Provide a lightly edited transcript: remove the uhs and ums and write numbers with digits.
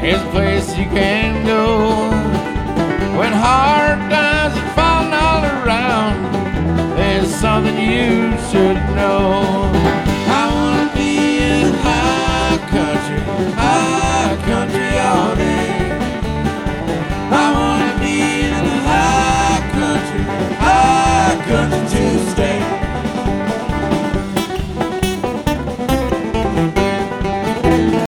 is a place you can go. When hard times are falling all around, there's something you should know. I wanna be in high country all day. I wanna be in high country